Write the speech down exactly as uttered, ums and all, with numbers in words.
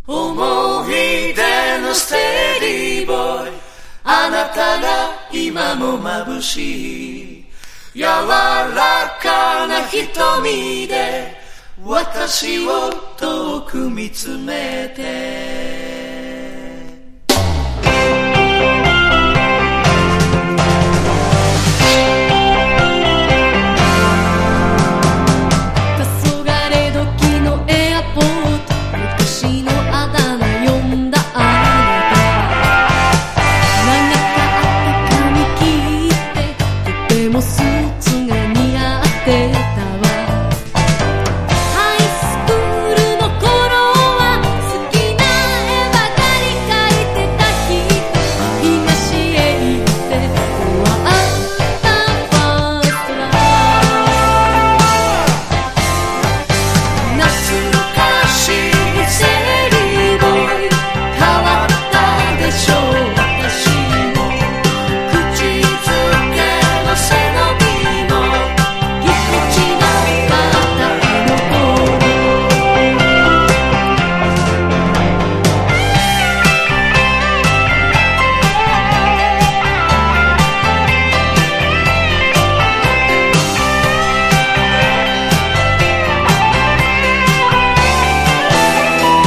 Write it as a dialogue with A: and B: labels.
A: 思い出のステディーボーイ、あなたが今も眩しい。柔らかな瞳で私を遠く見つめて